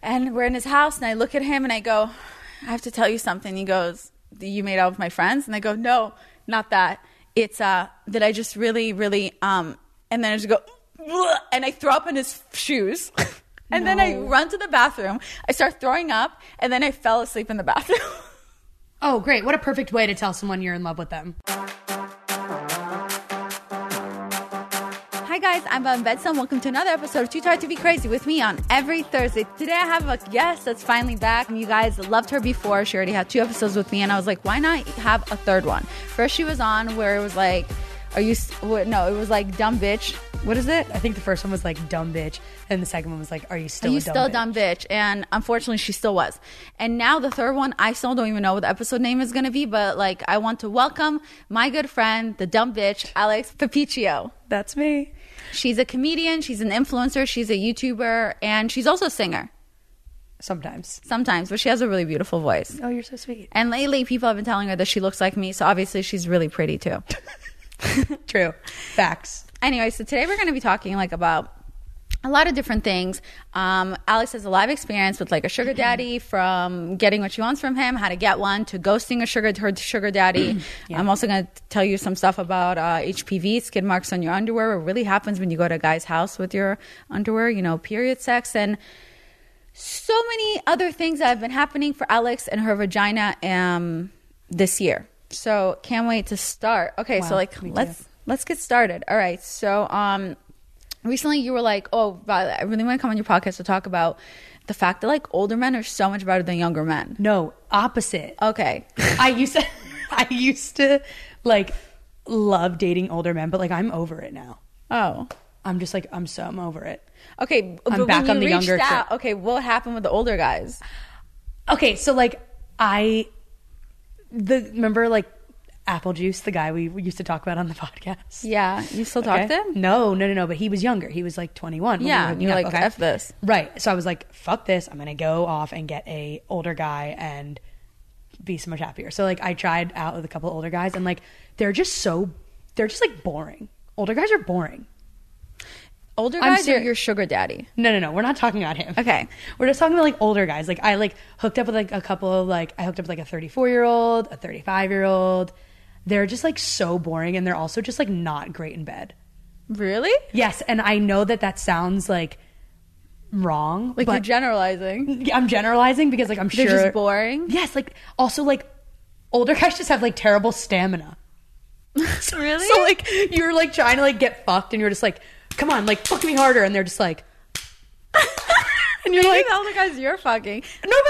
And we're in his house, and I look at him, and I go, I have to tell you something. He goes, you made out with my friends? And I go, no, not that. It's that I just really, really, and then I just go, and I throw up in his shoes. And then I run to the bathroom. I start throwing up, and then I fell asleep in the bathroom. Oh, great. What a perfect way to tell someone you're in love with them. Hi guys, I'm Ellen Bedson. Welcome to another episode of Too Tired to Be Crazy with me on every Thursday. Today I have a guest that's finally back. You guys loved her before. She already had 2 episodes with me, and I was like, why not have a third one? First she was on where it was like, it was like dumb bitch. What is it? I think the first one was like dumb bitch, and the second one was like, are you still a dumb bitch? And unfortunately she still was. And now the third one, I still don't even know what the episode name is going to be, but like I want to welcome my good friend, the dumb bitch, Alex Papicchio. That's me. She's a comedian, she's an influencer, she's a YouTuber, and she's also a singer. Sometimes, but she has a really beautiful voice. Oh, you're so sweet. And lately people have been telling her that she looks like me, so obviously she's really pretty too. True. Facts. Anyway, so today we're going to be talking like about a lot of different things. Alex has a live experience with like a sugar daddy, from getting what she wants from him, how to get one, to ghosting her sugar daddy. Yeah. I'm also going to tell you some stuff about HPV, skid marks on your underwear. What really happens when you go to a guy's house with your underwear, period sex, and so many other things that have been happening for Alex and her vagina this year. So can't wait to start. Okay, wow, so like let's get started. All right, so recently you were like, oh, I really want to come on your podcast to talk about the fact that like older men are so much better than younger men. No, opposite. Okay. I used to like love dating older men, but like I'm over it now. Oh. I'm just like, I'm over it. Okay, I'm back on the younger kid. Okay, what happened with the older guys? Okay, so like remember like Apple Juice, the guy we used to talk about on the podcast? Yeah. You still talk to him? No, but he was younger. He was like 21. Yeah, you're like, okay. F this. Right. So I was like, fuck this. I'm going to go off and get a older guy and be so much happier. So like I tried out with a couple of older guys, and like they're just like boring. Older guys are boring. Older guys are your sugar daddy? No. We're not talking about him. Okay. We're just talking about like older guys. Like I like hooked up with like a couple of like, I hooked up with like a 34-year-old, a 35-year-old. They're just like so boring, and they're also just like not great in bed. Really? Yes. And I know that sounds like wrong. Like you're generalizing. I'm generalizing because like I'm sure. They're just boring? Yes. Like also like older guys just have like terrible stamina. Really? So like you're like trying to like get fucked, and you're just like, come on, like fuck me harder. And they're just like, and you're maybe like, the older guys you're fucking.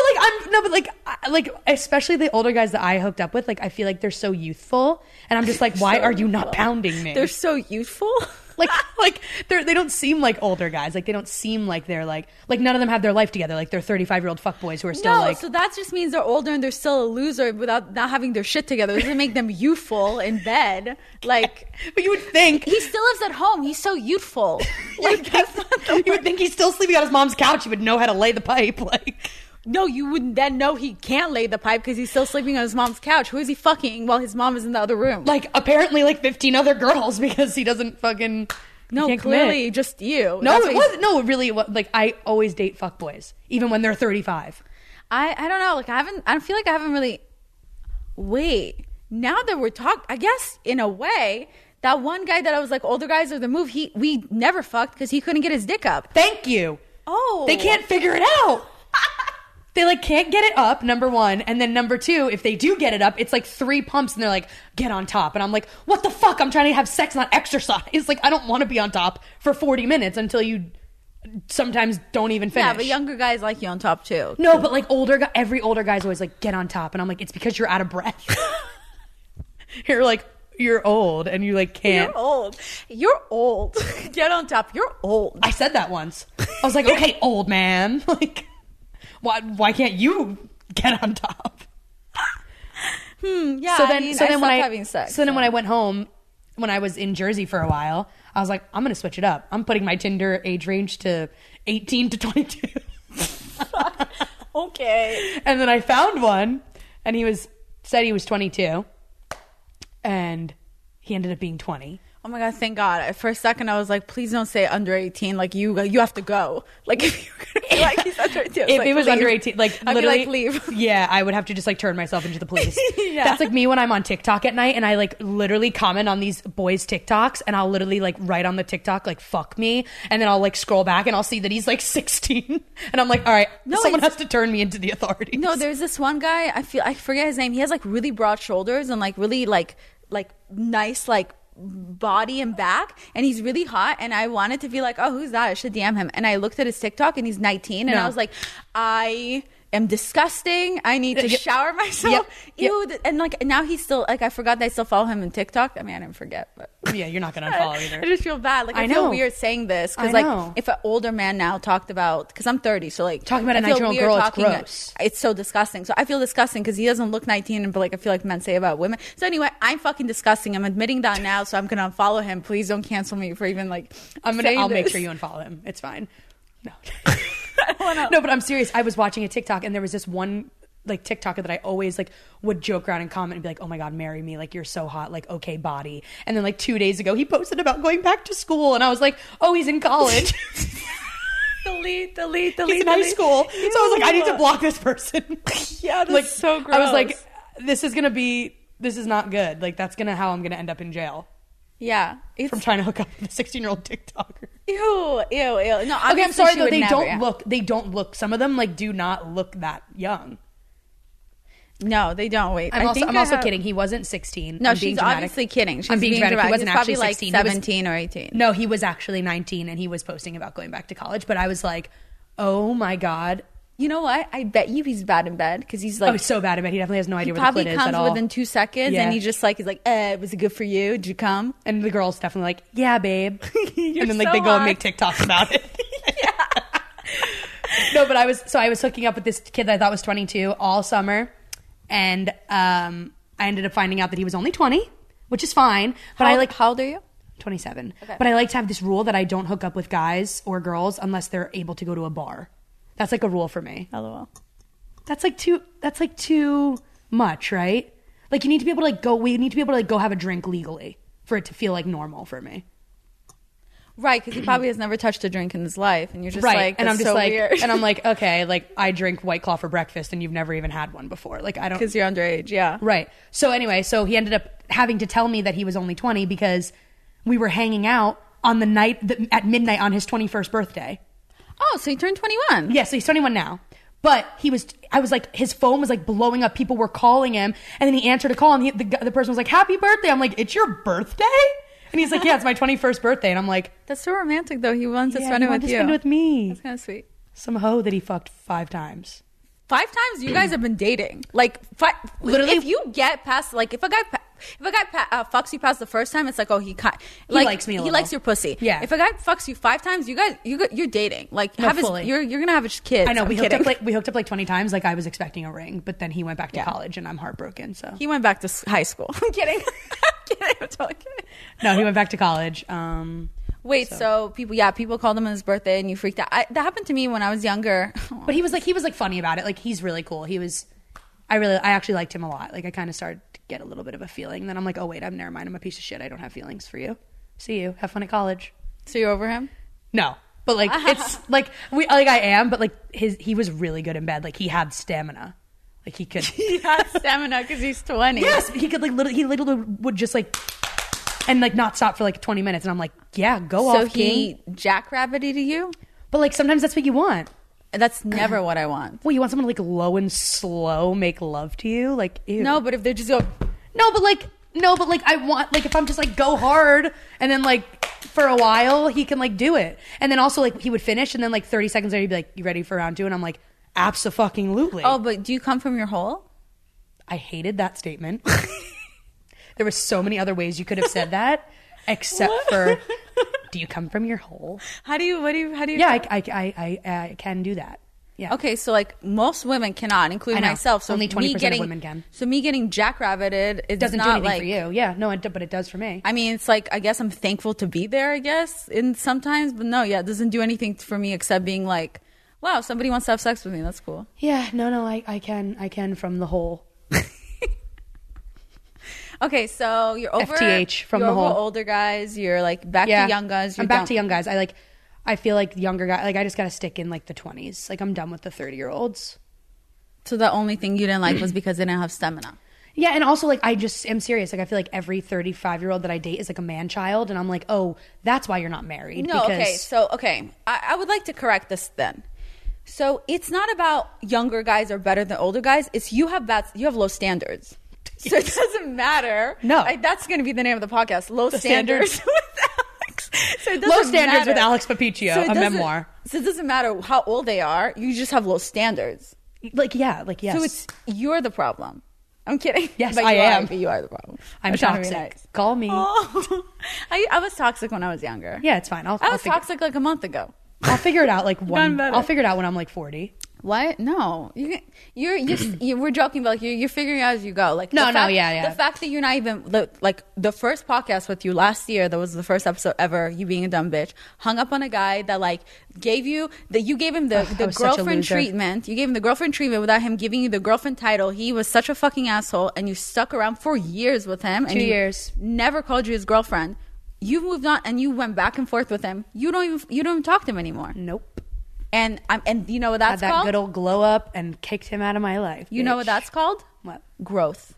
Like especially the older guys that I hooked up with, like I feel like they're so youthful, and I'm just like, why are you not pounding me? They're so youthful. like they don't seem like older guys. Like they don't seem like they're like none of them have their life together. Like they're 35-year-old fuckboys who are still like. So that just means they're older and they're still a loser without not having their shit together. It doesn't make them youthful in bed. Like, but you would think he still lives at home. He's so youthful. Like you would think he's still sleeping on his mom's couch. He would know how to lay the pipe. Like. No, you wouldn't then know he can't lay the pipe because he's still sleeping on his mom's couch. Who is he fucking while his mom is in the other room? Like, apparently, like 15 other girls, because he doesn't fucking. No, clearly commit. Just you. No, it wasn't. No, it really was. Like, I always date fuckboys, even when they're 35. I don't know. Like, I feel like I haven't really. Wait, now that we're talking, I guess in a way, that one guy that I was like, older guys are the move. We never fucked because he couldn't get his dick up. Thank you. Oh, they can't figure it out. They like can't get it up, number one, and then number two, if they do get it up, it's like 3 pumps, and they're like, get on top, and I'm like, what the fuck? I'm trying to have sex, not exercise. Like I don't want to be on top for 40 minutes until you sometimes don't even finish. Yeah, but younger guys like you on top too. No, but like every older guy's always like, get on top, and I'm like, it's because you're out of breath. You're like, you're old, and you like can't. You're old. Get on top. You're old. I said that once. I was like, okay, old man, like. Why can't you get on top? Yeah. So then when I went home, when I was in Jersey for a while, I was like, I'm going to switch it up. I'm putting my Tinder age range to 18 to 22. Okay. And then I found one, and said he was 22, and he ended up being 20. Oh my god, thank God. For a second I was like, please don't say under 18. Like you have to go. Like if you're gonna be like he's under 18. If it was under 18, like I'd literally, be like, leave. Yeah, I would have to just like turn myself into the police. Yeah. That's like me when I'm on TikTok at night and I like literally comment on these boys' TikToks and I'll literally like write on the TikTok like fuck me, and then I'll like scroll back and I'll see that he's like 16 and I'm like, all right, someone has to turn me into the authorities. No, there's this one guy, I forget his name. He has like really broad shoulders and like really like nice like body and back, and he's really hot, and I wanted to be like, oh, who's that? I should DM him. And I looked at his TikTok and he's 19 and I was like, I am disgusting. I need to shower myself. Ew. And like now he's still like, I forgot that I still follow him in TikTok. I mean, I didn't forget, but yeah, you're not gonna unfollow either. I just feel bad. Like I feel weird saying this because like if an older man now talked about, because I'm 30, so like talking about a 19-year-old girl, it's gross. It's so disgusting. So I feel disgusting because he doesn't look 19, but like I feel like men say about women. So anyway, I'm fucking disgusting. I'm admitting that now, so I'm gonna unfollow him. Please don't cancel me for even like. I'll make sure you unfollow him. It's fine. No. No, but I'm serious. I was watching a TikTok and there was this one like TikToker that I always like would joke around and comment and be like, oh my God, marry me. Like, you're so hot. Like, okay, body. And then like 2 days ago, he posted about going back to school. And I was like, oh, he's in college. delete. He's in high school. So I was like, I need to block this person. Yeah, that's like, so gross. I was like, this is not good. Like, that's how I'm going to end up in jail. Yeah. From trying to hook up with a 16-year-old TikToker. Ew. No, okay, I'm sorry though. They don't look. Some of them like do not look that young. No, they don't. Wait, I'm also kidding. He wasn't 16. No, she's obviously kidding. I'm being dramatic. He wasn't actually 16. Like 17 or 18. No, he was actually 19, and he was posting about going back to college. But I was like, oh my God. You know what? I bet you he's bad in bed because he's like, so bad in bed. He definitely has no idea where the clit is at all. Probably comes within 2 seconds, and he's like, was it good for you? Did you come? And the girl's definitely like, yeah, babe. And then like so they go and make TikToks about it. Yeah. No, but I was hooking up with this kid that I thought was 22 all summer, and I ended up finding out that he was only 20, which is fine. But how old are you? 27. Okay. But I like to have this rule that I don't hook up with guys or girls unless they're able to go to a bar. That's like a rule for me. LOL. That's like too much, right? Like we need to be able to go have a drink legally for it to feel like normal for me. Right, because he probably has never touched a drink in his life, and you're just right. like, and I'm just so like, weird. And I'm like, okay, like I drink White Claw for breakfast, and you've never even had one before. Like I don't, because you're underage, yeah. Right. So anyway, he ended up having to tell me that he was only 20 because we were hanging out on the night at midnight on his 21st birthday. Oh, so he turned 21. Yeah, so he's 21 now. But I was like, his phone was like blowing up. People were calling him. And then he answered a call and the person was like, happy birthday. I'm like, it's your birthday? And he's like, yeah, it's my 21st birthday. And I'm like, that's so romantic though. He wants to spend it with you. Spend it with me. That's kind of sweet. Some hoe that he fucked 5 times. 5 times? You guys have been dating. Like, literally, if you get past, like, if a guy fucks you past the first time, it's like, oh, he likes me a little. He likes your pussy. Yeah. If a guy fucks you 5 times, you're dating. Like, no, fully. You're gonna have his kids. I know. We hooked up like 20 times. Like I was expecting a ring, but then he went back to college, and I'm heartbroken. So he went back to high school. I'm kidding. I'm totally kidding. No, he went back to college. Wait, so people called him on his birthday and you freaked out. That happened to me when I was younger. But he was like funny about it. Like he's really cool. I actually liked him a lot. Like I kind of started to get a little bit of a feeling. And then I'm like, oh wait, never mind. I'm a piece of shit. I don't have feelings for you. See you. Have fun at college. So you're over him? No. But like it's like I am, but like he was really good in bed. Like he had stamina. Like he could he had stamina because he's 20. Yes, he could he literally would just like and like not stop for like 20 minutes, and I'm like, yeah, go off, king. So he jackrabbited you? But like sometimes that's what you want. That's never what I want. Well, you want someone to like low and slow make love to you? Like, ew. No, but if they just go... No, but like I want, like if I'm just like go hard and then like for a while he can like do it. And then also like he would finish and then like 30 seconds later he'd be like, you ready for round 2? And I'm like, abso-fucking-lutely. Oh, but do you come from your hole? I hated that statement. There were so many other ways you could have said that, except for, do you come from your hole? How do you? Yeah, I can do that. Yeah. Okay, so like most women cannot, including myself. So only 20% of women can. So me getting jackrabbited, it doesn't do anything for you. Yeah, no, but it does for me. I mean, it's like I guess I'm thankful to be there. I guess in sometimes, but no, yeah, it doesn't do anything for me except being like, wow, somebody wants to have sex with me. That's cool. Yeah, no, I can from the hole. Okay, so you're over FTH from you're the over whole older guys. You're like back to young guys. I'm back to young guys. I feel like younger guys, like I just got to stick in like the 20s. Like I'm done with the 30-year-olds. So the only thing you didn't like was because they didn't have stamina. Yeah, and also like I just am serious. Like I feel like every 35-year-old that I date is like a man child, and I'm like, oh, that's why you're not married. No, okay. I would like to correct this then. So it's not about younger guys are better than older guys. It's you have low standards. So it doesn't matter. No. Like, that's going to be the name of the podcast. Low standards with Alex. So it doesn't Low Standards matter. with Alex Papicchio, a memoir. So it doesn't matter how old they are. You just have low standards. Like, yeah, like, yes. So you're the problem. I'm kidding. Yes, but I am. But you are the problem. I'm trying to be toxic. nice. Call me. Oh. I was toxic when I was younger. Yeah, it's fine. I was toxic like a month ago. I'll figure it out like I'll figure it out when I'm like 40. What? No, we're joking, but like you're figuring out as you go. Like yeah. The fact that you're not even like the first podcast with you last year, that was the first episode ever. You being a dumb bitch, hung up on a guy that like you gave him the girlfriend treatment. You gave him the girlfriend treatment without him giving you the girlfriend title. He was such a fucking asshole, and you stuck around for years with him. 2 years, never called you his girlfriend. You moved on, and you went back and forth with him. You don't even talk to him anymore. Nope. And you know what that's had that called? good old glow up and kicked him out of my life. You know what that's called? What? Growth.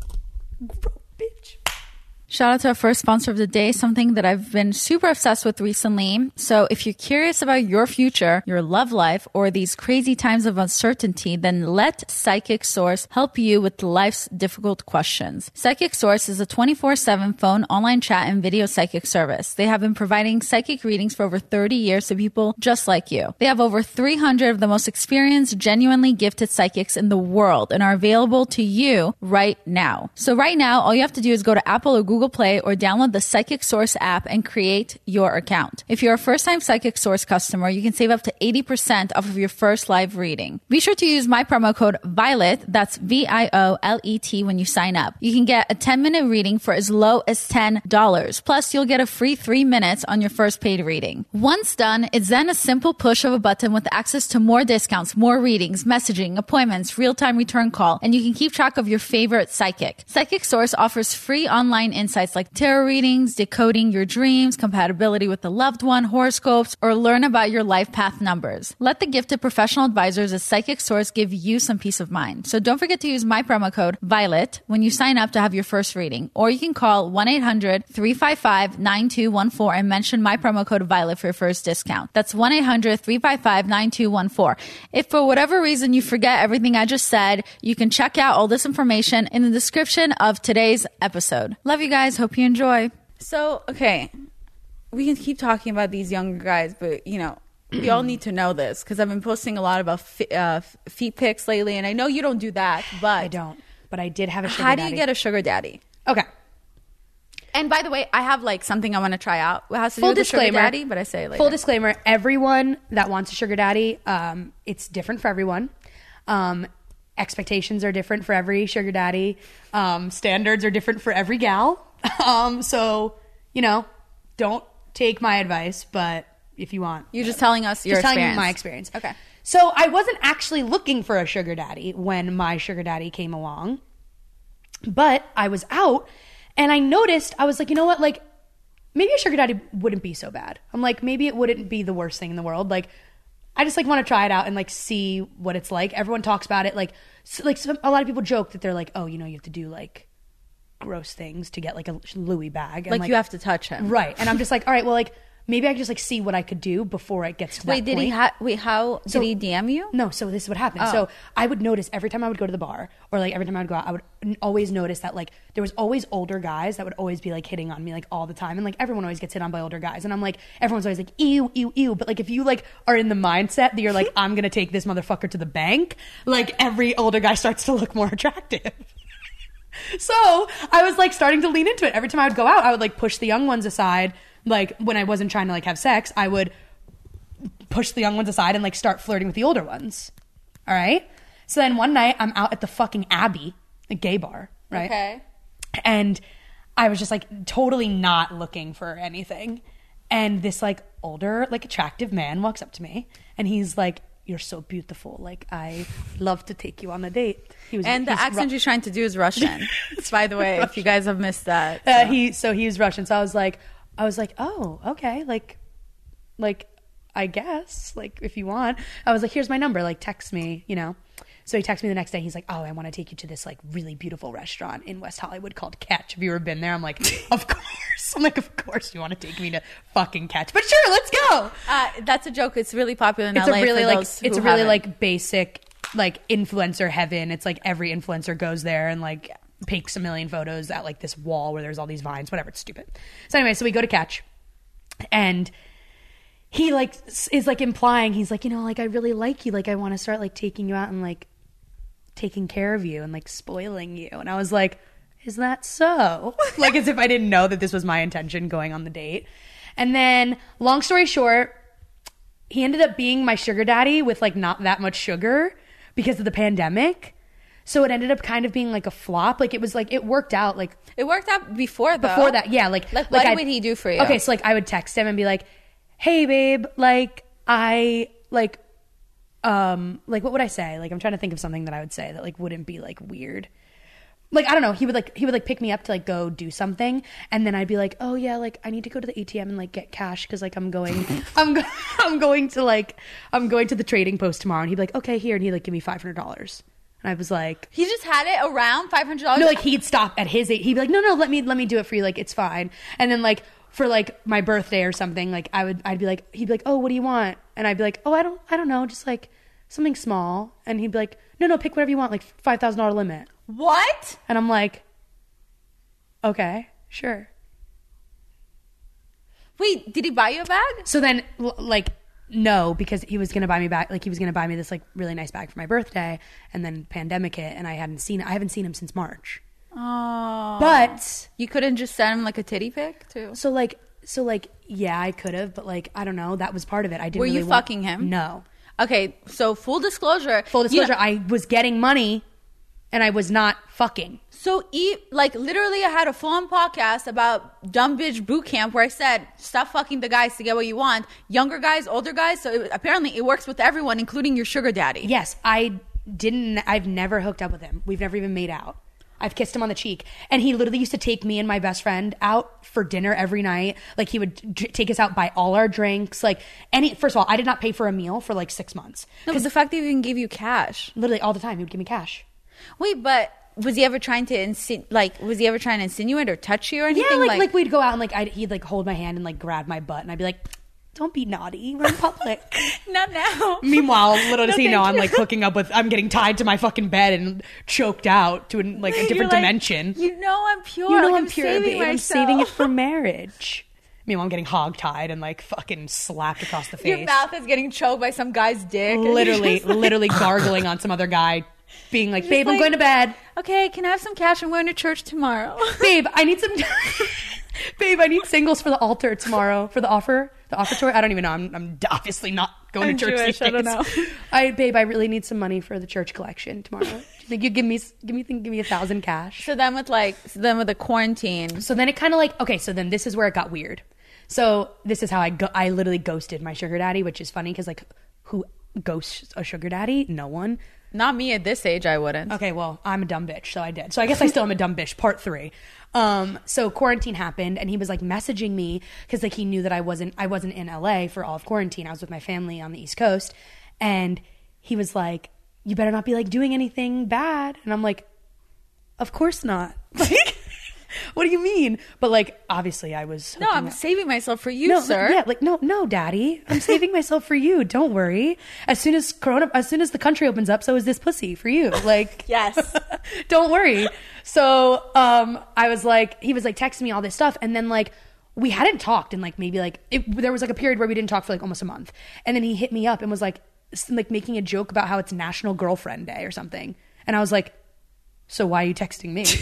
Bitch. Shout out to our first sponsor of the day, something that I've been super obsessed with recently. So if you're curious about your future, your love life, or these crazy times of uncertainty, then let Psychic Source help you with life's difficult questions. Psychic Source is a 24/7 phone, online chat, and video psychic service. They have been providing psychic readings for over 30 years to people just like you. They have over 300 of the most experienced, genuinely gifted psychics in the world and are available to you right now. So right now, all you have to do is go to Apple or Google Play or download the Psychic Source app and create your account. If you're a first-time Psychic Source customer, you can save up to 80% off of your first live reading. Be sure to use my promo code VIOLET, that's VIOLET, when you sign up. You can get a 10-minute reading for as low as $10. Plus, you'll get a free 3 minutes on your first paid reading. Once done, it's then a simple push of a button with access to more discounts, more readings, messaging, appointments, real-time return call, and you can keep track of your favorite psychic. Psychic Source offers free online insights like tarot readings, decoding your dreams, compatibility with a loved one, horoscopes, or learn about your life path numbers. Let the gifted professional advisors at Psychic Source give you some peace of mind. So don't forget to use my promo code VIOLET when you sign up to have your first reading. Or you can call 1-800-355-9214 and mention my promo code VIOLET for your first discount. That's 1-800-355-9214. If for whatever reason you forget everything I just said, you can check out all this information in the description of today's episode. Love you guys. Hope you enjoy. So, okay, we can keep talking about these younger guys, but we all need to know this because I've been posting a lot about feet pics lately, and I know you don't do that, but I don't. But I did have a sugar daddy. How daddy. do you get a sugar daddy? Okay. And by the way, I have like something I want to try out. It has to do Full with disclaimer, the sugar daddy, but I say it later. Full disclaimer: everyone that wants a sugar daddy, it's different for everyone. Expectations are different for every sugar daddy. Standards are different for every gal. So, don't take my advice, but if you want. You're just telling us your just experience. telling you my experience. Okay. So I wasn't actually looking for a sugar daddy when my sugar daddy came along, but I was out and I noticed, I was like, you know what? Like, maybe a sugar daddy wouldn't be so bad. I'm like, maybe it wouldn't be the worst thing in the world. Like, I just like want to try it out and like see what it's like. Everyone talks about it. Like a lot of people joke that they're like, oh, you have to do like gross things to get like a Louis bag. And, like you have to touch him. Right. And I'm just like, all right, well, like maybe I could just like see what I could do before it gets to that point. Did he did he DM you? No, so this is what happened. Oh. So I would notice every time I would go to the bar or like every time I would go out, I would always notice that like there was always older guys that would always be like hitting on me like all the time. And like everyone always gets hit on by older guys. And I'm like, everyone's always like, ew, ew, ew. But like if you like are in the mindset that you're like, I'm going to take this motherfucker to the bank, like every older guy starts to look more attractive. So I was like starting to lean into it. Every time I would go out, I would like push the young ones aside. Like when I wasn't trying to like have sex, I would push the young ones aside and like start flirting with the older ones. All right. So then one night I'm out at the fucking Abbey, a gay bar, right? Okay. And I was just like totally not looking for anything. And this like older, like attractive man walks up to me and he's like, you're so beautiful. Like, I love to take you on a date. And the accent he's trying to do is Russian. By the way, if you guys have missed that. So he was Russian. So I was like, oh, okay. Like, I guess, like, if you want. I was like, here's my number. Like, text me, you know. So he texted me the next day. He's like, oh, I want to take you to this, like, really beautiful restaurant in West Hollywood called Catch. Have you ever been there? I'm like, of course. I'm like, of course you want to take me to fucking Catch. But sure, let's go. That's a joke. It's really popular in LA. It's a really like basic, like, influencer heaven. It's like every influencer goes there and, like, takes a million photos at, like, this wall where there's all these vines. Whatever. It's stupid. So anyway, so we go to Catch. And he, like, is, like, implying, he's like, you know, like, I really like you. Like, I want to start, like, taking you out and, like, taking care of you and, like, spoiling you. And I was like, is that so? Like, as if I didn't know that this was my intention going on the date. And then, long story short, he ended up being my sugar daddy with, like, not that much sugar because of the pandemic. So it ended up kind of being, like, a flop. Like, it was, like, it worked out. Like, it worked out before, though. Before that, yeah. Like what would he do for you? Okay, so, like, I would text him and be like, hey, babe, like, what would I say? Like, I'm trying to think of something that I would say that, like, wouldn't be, like, weird. Like, I don't know. He would pick me up to, like, go do something. And then I'd be like, oh yeah, like, I need to go to the ATM and, like, get cash. Cause, like, I'm going to the Trading Post tomorrow. And he'd be like, okay, here. And he'd, like, give me $500. And I was like, he just had it around $500. No, like, he'd stop at his, he'd be like, no, let me do it for you. Like, it's fine. And then, like, for, like, my birthday or something, like, I'd be like, he'd be like, oh, what do you want? And I'd be like, oh, I don't know. Just, like, something small. And he'd be like, no, pick whatever you want. Like, $5,000 limit. What? And I'm like, okay, sure. Wait, did he buy you a bag? So then, like, no, because he was going to buy me back. Like, he was going to buy me this, like, really nice bag for my birthday. And then pandemic hit and I haven't seen him since March. Oh. But you couldn't just send him, like, a titty pic too? So yeah, I could have, but, like, I don't know. That was part of it. I didn't Were really you fucking him? No. Okay, so full disclosure, I was getting money and I was not fucking. So, like, literally I had a full-on podcast about dumb bitch boot camp where I said, stop fucking the guys to get what you want. Younger guys, older guys. So apparently it works with everyone, including your sugar daddy. Yes, I've never hooked up with him. We've never even made out. I've kissed him on the cheek. And he literally used to take me and my best friend out for dinner every night. Like, he would take us out, buy all our drinks. Like, first of all, I did not pay for a meal for, like, 6 months. No, but the fact that he even gave you cash. Literally all the time, he would give me cash. Wait, but was he ever trying to insinuate or touch you or anything? Yeah, like we'd go out and, like, he'd, like, hold my hand and, like, grab my butt. And I'd be like, don't be naughty. We're in public. Not now. Meanwhile, little does he know, I'm, like, I'm getting tied to my fucking bed and choked out to, like, a different dimension. You know I'm pure. You know like, I'm pure, babe. Myself. I'm saving it for marriage. Meanwhile, I'm getting hog-tied and, like, fucking slapped across the face. Your mouth is getting choked by some guy's dick. Literally gargling on some other guy, being like, babe, I'm going to bed. Okay, can I have some cash? I'm going to church tomorrow. Babe, I need some... Babe, I need singles for the altar tomorrow. For the offertory. I don't even know. I'm obviously not going to church Jewish, these days. I don't know. Babe, I really need some money for the church collection tomorrow. Do you think you give me 1,000 cash? So then with the quarantine. So then it kind of like, okay, so then this is where it got weird. So this is how I literally ghosted my sugar daddy, which is funny because, like, who ghosts a sugar daddy? No one. Not me at this age, I wouldn't. Okay, well, I'm a dumb bitch, so I did. So I guess I still am a dumb bitch, part 3. So quarantine happened and he was, like, messaging me because, like, he knew that I wasn't in LA for all of quarantine. I was with my family on the East Coast. And he was like, you better not be, like, doing anything bad. And I'm like, of course not. Like, what do you mean? But, like, obviously I was... No, I'm saving myself for you, sir. Yeah, like, no, daddy. I'm saving myself for you. Don't worry. As soon as the country opens up, so is this pussy for you. Like... Yes. Don't worry. So, I was like... He was, like, texting me all this stuff. And then, like, we hadn't talked in, like, maybe, like... there was, like, a period where we didn't talk for, like, almost a month. And then he hit me up and was, like, making a joke about how it's National Girlfriend Day or something. And I was like, so why are you texting me?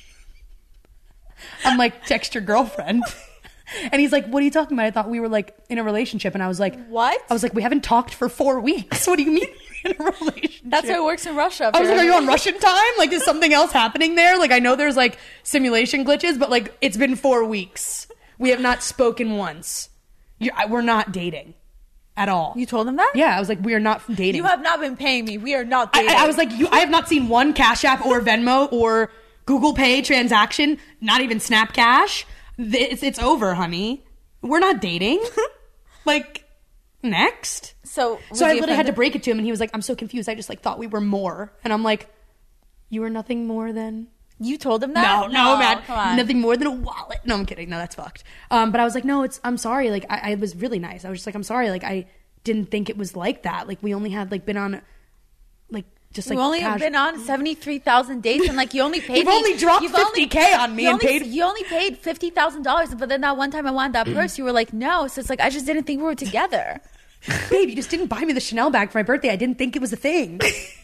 I'm like, text your girlfriend. And he's like, what are you talking about? I thought we were, like, in a relationship. And I was like, what? I was like, we haven't talked for 4 weeks. What do you mean we're in a relationship? That's how it works in Russia. I was like, are you on Russian time? Like, is something else happening there? Like, I know there's, like, simulation glitches, but, like, it's been 4 weeks. We have not spoken once. We're not dating. at all. You told him that? Yeah, I was like, we are not dating. You have not been paying me. We are not dating. I was like, I have not seen one Cash App or Venmo or Google Pay transaction, not even Snap Cash. It's over, honey. We're not dating. Like, next. So I literally had to break it to him, and he was like, I'm so confused. I just like thought we were more. And I'm like, you were nothing more than... You told him that? No, man. Come on. Nothing more than a wallet. No, I'm kidding. No, that's fucked. But I was like, no, I'm sorry. Like, I was really nice. I was just like, I'm sorry. Like, I didn't think it was like that. Like, we only had like been on, like, just like. You only have been on 73,000 dates, and like you only paid. You've only dropped $50K on me and paid. You only paid $50,000, but then that one time I wanted that purse, you were like, no. So it's like I just didn't think we were together. Babe, you just didn't buy me the Chanel bag for my birthday. I didn't think it was a thing.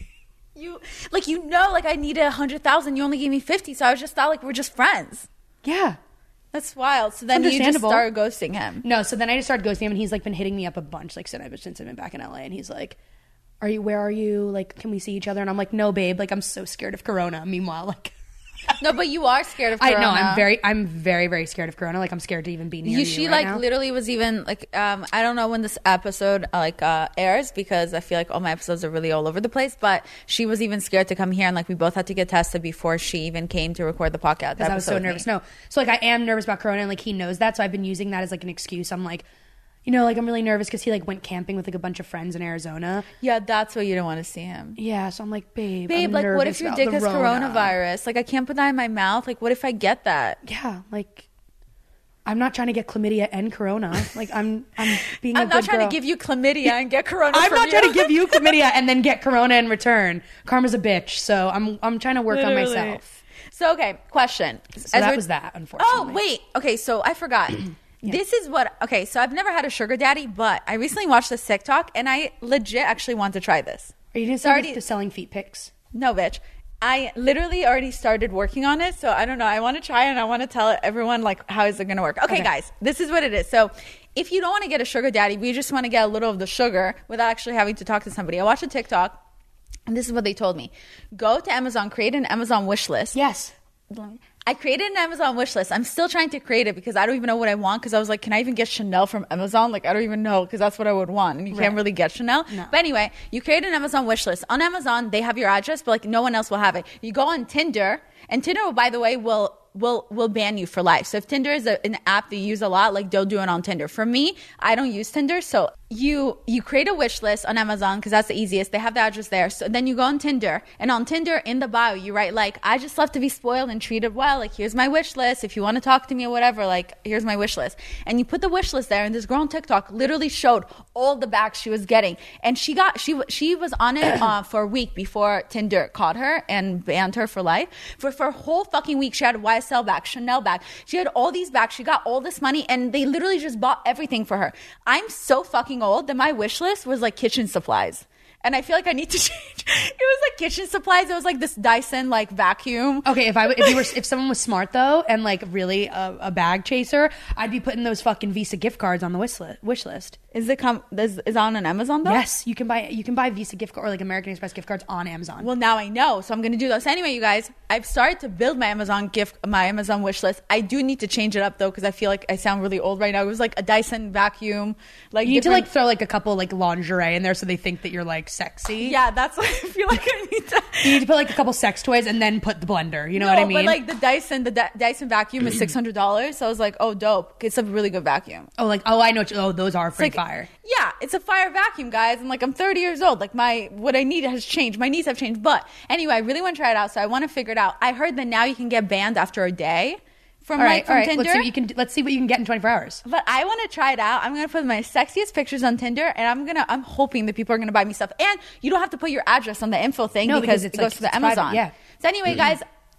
I needed 100,000. You only gave me 50, so I just thought like we're just friends. Yeah. That's wild. So then you just started ghosting him. No, so then I just started ghosting him, and he's like been hitting me up a bunch like since I've been back in LA, and he's like, where are you? Like, can we see each other? And I'm like, no, babe, like I'm so scared of Corona. Meanwhile, like no, but you are scared of Corona. I know, I'm very, very scared of Corona. Like, I'm scared to even be near you She right like now. literally was even like I don't know when this episode airs, because I feel like all my episodes are really all over the place, but she was even scared to come here, and like we both had to get tested before she even came to record the podcast. Because I was so nervous. No, so like I am nervous about Corona, and like he knows that, so I've been using that as like an excuse. I'm like, you know, like I'm really nervous because he like went camping with like a bunch of friends in Arizona. Yeah, that's why you don't want to see him. Yeah, so I'm like, babe, like what if your dick has coronavirus? Like I can't put that in my mouth. Like what if I get that? Yeah, like I'm not trying to get chlamydia and corona. Like I'm being. I'm not trying to give you chlamydia and get corona. I'm not trying to give you chlamydia and then get corona in return. Karma's a bitch, so I'm trying to work on myself. So okay, question. So that was that, unfortunately. Oh wait, okay, so I forgot. Yeah. This is what, okay, so I've never had a sugar daddy, but I recently watched this TikTok, and I legit actually want to try this. Are you going to start the selling feet pics? No, bitch. I literally already started working on it, so I don't know. I want to try it, and I want to tell everyone, like, how is it going to work. Okay, guys, this is what it is. So if you don't want to get a sugar daddy, we just want to get a little of the sugar without actually having to talk to somebody. I watched a TikTok, and this is what they told me. Go to Amazon, create an Amazon wish list. Yes. I created an Amazon wish list. I'm still trying to create it because I don't even know what I want, because I was like, can I even get Chanel from Amazon? Like, I don't even know, because that's what I would want. And you can't really get Chanel. No. But anyway, you create an Amazon wish list. On Amazon, they have your address, but like no one else will have it. You go on Tinder, and Tinder, by the way, will ban you for life. So if Tinder is an app that you use a lot, like don't do it on Tinder. For me, I don't use Tinder, so you create a wish list on Amazon because that's the easiest. They have the address there. So then you go on Tinder, and on Tinder in the bio you write like, I just love to be spoiled and treated well. Like here's my wish list. If you want to talk to me or whatever, like here's my wish list. And you put the wish list there, and this girl on TikTok literally showed all the bags she was getting, and she was on it for a week before Tinder caught her and banned her for life. For a whole fucking week, she had a YSL bag, Chanel bag. She had all these bags. She got all this money, and they literally just bought everything for her. I'm so fucking old that my wish list was like kitchen supplies. And I feel like I need to change. It was like kitchen supplies. It was like this Dyson like vacuum. Okay, if someone was smart though and like really a bag chaser, I'd be putting those fucking Visa gift cards on the wish list. Is it on an Amazon though? Yes, you can buy Visa gift card or like American Express gift cards on Amazon. Well, now I know, so I'm gonna do those anyway. You guys, I've started to build my Amazon wish list. I do need to change it up though, because I feel like I sound really old right now. It was like a Dyson vacuum. Like you need to like throw like a couple like lingerie in there so they think that you're like sexy. Yeah, that's what I feel like I need to. You need to put like a couple sex toys and then put the blender. You know what I mean? But like the Dyson vacuum is $600. So I was like, oh, dope. It's a really good vacuum. Oh, I know. Those are pretty fire. Yeah, it's a fire vacuum, guys. And like, I'm 30 years old. Like what I need has changed. My needs have changed. But anyway, I really want to try it out. So I want to figure it out. I heard that now you can get banned after a day from Tinder. Let's see what you can get in 24 hours. But I want to try it out. I'm going to put my sexiest pictures on Tinder, and I'm hoping that people are going to buy me stuff. And you don't have to put your address on the info thing because it goes to the Amazon. Private, yeah. So anyway, guys,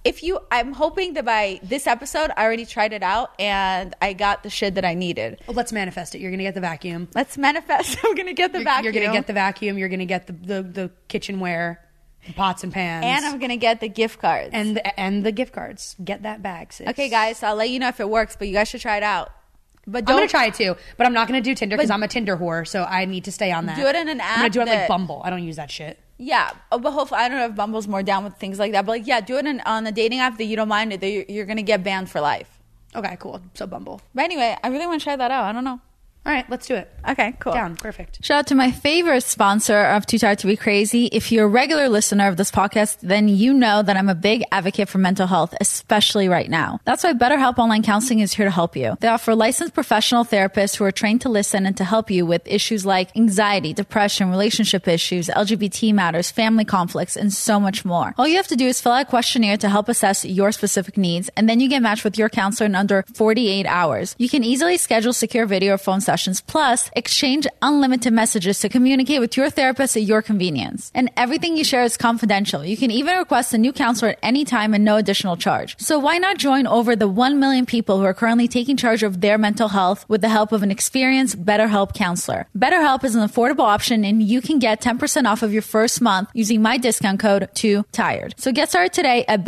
I'm hoping that by this episode, I already tried it out and I got the shit that I needed. Well, let's manifest it. You're going to get the vacuum. Let's manifest. I'm going to get the vacuum. You're going to get the vacuum. You're going to get the kitchenware, the pots and pans. And I'm going to get the gift cards. And the gift cards. Get that bag, sis. Okay, guys. So I'll let you know if it works, but you guys should try it out. But I'm going to try it too, but I'm not going to do Tinder because I'm a Tinder whore, so I need to stay on that. Do it in an app. I'm going to do it like Bumble. I don't use that shit. Yeah, but hopefully, I don't know if Bumble's more down with things like that. But like, yeah, do it on a dating app that you don't mind it, that you're going to get banned for life. Okay, cool. So Bumble. But anyway, I really want to try that out. I don't know. All right, let's do it. Okay, cool. Down. Perfect. Shout out to my favorite sponsor of Too Tired to Be Crazy. If you're a regular listener of this podcast, then you know that I'm a big advocate for mental health, especially right now. That's why BetterHelp Online Counseling is here to help you. They offer licensed professional therapists who are trained to listen and to help you with issues like anxiety, depression, relationship issues, LGBT matters, family conflicts, and so much more. All you have to do is fill out a questionnaire to help assess your specific needs, and then you get matched with your counselor in under 48 hours. You can easily schedule secure video or phone sessions, plus exchange unlimited messages to communicate with your therapist at your convenience. And everything you share is confidential. You can even request a new counselor at any time and no additional charge. So why not join over the 1 million people who are currently taking charge of their mental health with the help of an experienced BetterHelp counselor? BetterHelp is an affordable option, and you can get 10% off of your first month using my discount code 2TIRED. So get started today at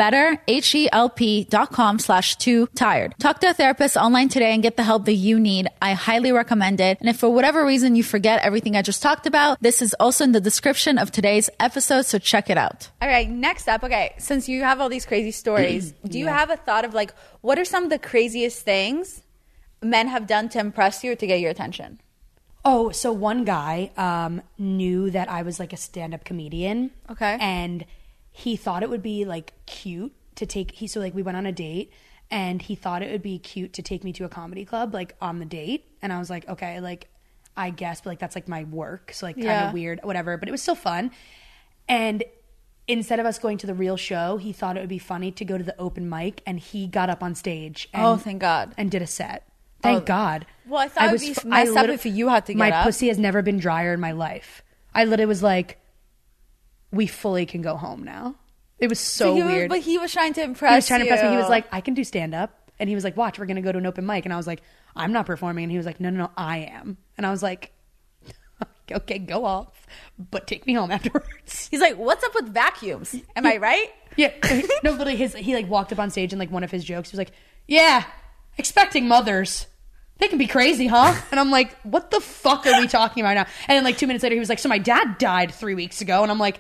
betterhelp.com/2tired. Talk to a therapist online today and get the help that you need. I highly recommend it. And if for whatever reason you forget everything I just talked about, this is also in the description of today's episode, so check it out. All right, next up, okay, since you have all these crazy stories, do you have a thought of like, what are some of the craziest things men have done to impress you or to get your attention? Oh, so one guy knew that I was like a stand-up comedian. Okay. And he thought it would be like cute to take, so like we went on a date, and he thought it would be cute to take me to a comedy club, like on the date. And I was like, okay, like, I guess, but like, that's like my work. So like kind of weird, whatever. But it was still fun. And instead of us going to the real show, he thought it would be funny to go to the open mic. And he got up on stage. And, oh, thank God. And did a set. Thank God. Well, I thought it would be messed up if you had to get up. My up. pussy has never been drier in my life. I literally was like, we fully can go home now. It was so weird. But he was trying to impress you. He was trying to impress me. He was like, I can do stand-up. And he was like, watch, we're going to go to an open mic. And I was like, I'm not performing. And he was like, no, I am. And I was like, okay, go off, but take me home afterwards. He's like, what's up with vacuums? Am I right? Yeah. No, literally, he like walked up on stage and like one of his jokes, he was like, yeah, expecting mothers, they can be crazy, huh? And I'm like, what the fuck are we talking about now? And then like 2 minutes later, he was like, so my dad died 3 weeks ago. And I'm like,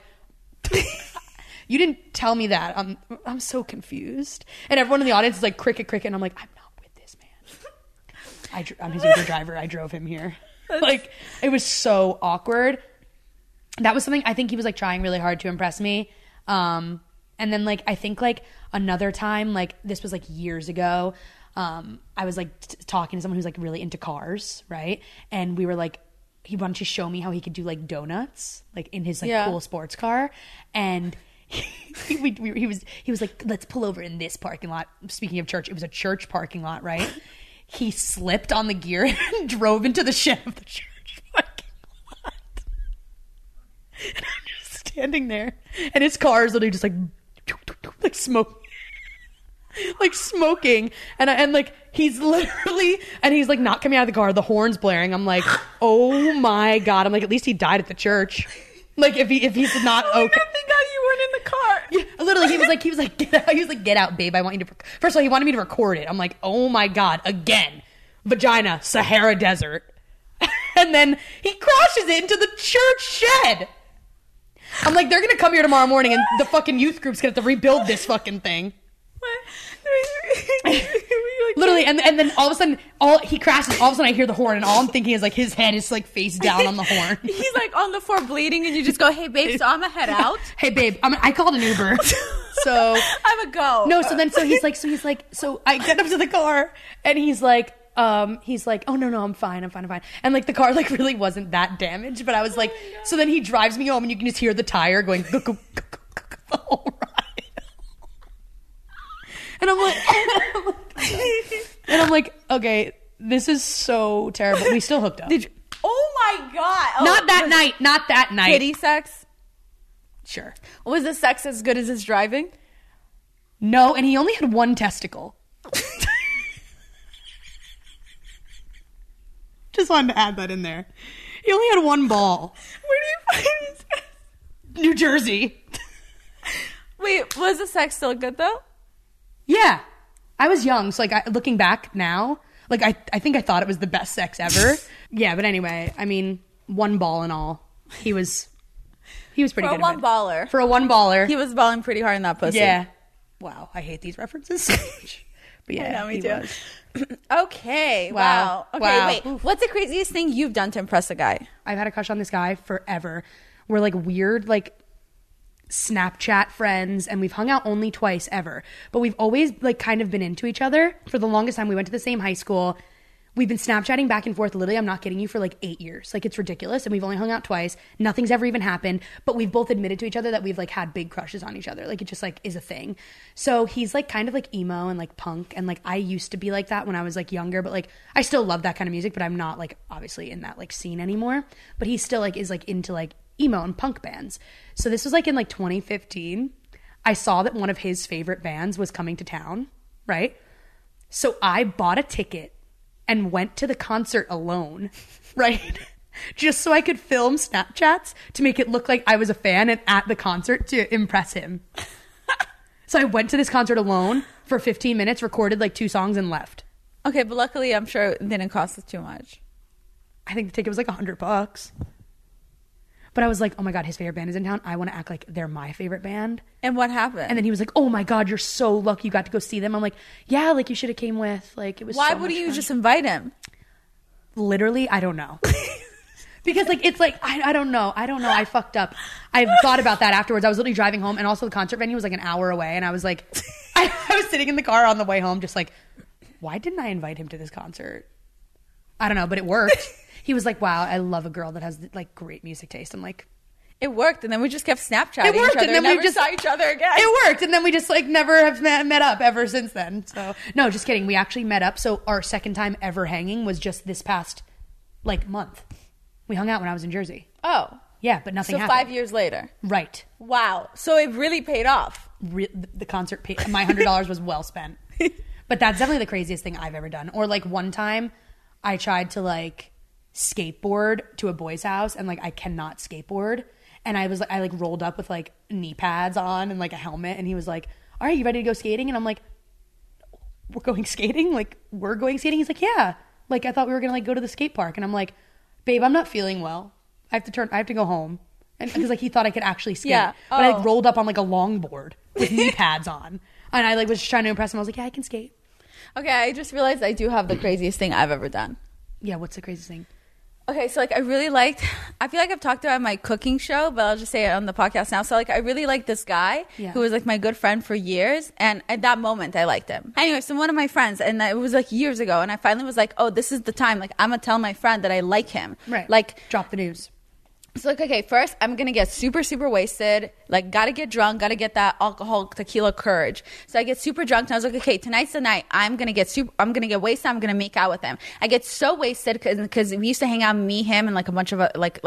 you didn't tell me that. I'm so confused. And everyone in the audience is like, cricket. And I'm like, I'm not with this man. I'm his Uber driver. I drove him here. Like, it was so awkward. That was something I think he was like trying really hard to impress me. And then like, I think like another time, like this was like years ago. I was like talking to someone who's like really into cars. Right. And we were like, he wanted to show me how he could do like donuts, like in his like cool sports car. And he was like, let's pull over in this parking lot. Speaking of church, it was a church parking lot, right? He slipped on the gear and drove into the shed of the church parking lot. And I'm just standing there, and his car is literally just like smoking, and like he's literally, and he's like not coming out of the car. The horn's blaring. I'm like, oh my God. I'm like, at least he died at the church. Like if he's not okay. Thank God you weren't in the car. Yeah, literally, he was like, get out. He was like, get out, babe. I want you to. First of all, he wanted me to record it. I'm like, oh my God, again, vagina, Sahara Desert, and then he crashes into the church shed. I'm like, they're gonna come here tomorrow morning, and the fucking youth group's gonna have to rebuild this fucking thing. Literally, and then all of a sudden, he crashes. All of a sudden, I hear the horn, and all I'm thinking is like his head is like face down on the horn. He's like on the floor bleeding, and you just go, "Hey, babe, so I'm gonna head out." Hey, babe, I called an Uber, so I'm a go. No, so he's like, so I get up to the car, and he's like, oh no, I'm fine. And like the car like really wasn't that damaged, but I was like, so then he drives me home, and you can just hear the tire going the whole ride. And I'm like, okay, this is so terrible. We still hooked up. Oh my God. Oh, not that night. Kitty sex? Sure. Was the sex as good as his driving? No, and he only had one testicle. Just wanted to add that in there. He only had one ball. Where do you find these guys? New Jersey. Wait, was the sex still good though? Yeah. I was young, so like looking back now, like I think I thought it was the best sex ever. Yeah, but anyway, I mean, one ball and all. He was pretty good. For a one baller. He was balling pretty hard in that pussy. Yeah. Wow, I hate these references so much. But yeah, I know, me he too. was. Okay. Wow. Okay, Wow. wait. Oof. What's the craziest thing you've done to impress a guy? I've had a crush on this guy forever. We're like weird, like Snapchat friends, and we've hung out only twice ever. But we've always like kind of been into each other for the longest time. We went to the same high school. We've been Snapchatting back and forth, literally, I'm not kidding you, for like 8 years. Like, it's ridiculous. And we've only hung out twice. Nothing's ever even happened. But we've both admitted to each other that we've like had big crushes on each other. Like, it just like is a thing. So he's like kind of like emo and like punk. And like I used to be like that when I was like younger. But like I still love that kind of music. But I'm not like obviously in that like scene anymore. But he still like is like into like emo and punk bands. So this was like in like 2015. I saw that one of his favorite bands was coming to town, right? So I bought a ticket and went to the concert alone, right? Just so I could film Snapchats to make it look like I was a fan and at the concert to impress him. So I went to this concert alone for 15 minutes, recorded like 2 songs and left. Okay, but luckily I'm sure it didn't cost us too much. I think the ticket was like $100. But I was like, oh my God, his favorite band is in town. I want to act like they're my favorite band. And what happened? And then he was like, oh my God, you're so lucky you got to go see them. I'm like, yeah, like you should have came with. Like, it was Why so wouldn't much you fun. just invite him? Literally, I don't know. Because like, it's like, I don't know. I fucked up. I thought about that afterwards. I was literally driving home, and also the concert venue was like an hour away. And I was like, I was sitting in the car on the way home just like, why didn't I invite him to this concert? I don't know, but it worked. He was like, wow, I love a girl that has like great music taste. I'm like, It worked, and then we just kept Snapchatting it worked, each other and then we never just saw each other again. It worked, and then we just like never have met up ever since then. So no, just kidding. We actually met up. So our second time ever hanging was just this past like month. We hung out when I was in Jersey. Oh. Yeah, but nothing So happened. 5 years later. Right. Wow. So it really paid off. The concert paid. My $100 was well spent. But that's definitely the craziest thing I've ever done. Or like one time I tried to like skateboard to a boy's house, and like I cannot skateboard. And I like rolled up with like knee pads on and like a helmet, and he was like, all right, you ready to go skating? And I'm like, we're going skating? Like, we're going skating? He's like, yeah. Like, I thought we were going to like go to the skate park. And I'm like, babe, I'm not feeling well. I have to go home. And because like he thought I could actually skate. Yeah. But I like, rolled up on like a longboard with knee pads on. And I like was just trying to impress him. I was like, yeah, I can skate. Okay, I just realized I do have the craziest thing I've ever done. Yeah, what's the craziest thing? Okay, so like I feel like I've talked about my cooking show, but I'll just say it on the podcast now. So like I really like this guy who was like my good friend for years, and at that moment I liked him. Anyway, so one of my friends, and it was like years ago, and I finally was like, oh, this is the time. Like I'm gonna tell my friend that I like him. Right. Like drop the news. So like, okay, first I'm gonna get super, super wasted. Like, gotta get drunk, gotta get that alcohol tequila courage. So I get super drunk, and I was like, okay, tonight's the night. I'm gonna get wasted. I'm gonna make out with him. I get so wasted because we used to hang out, me, him, and like a bunch of like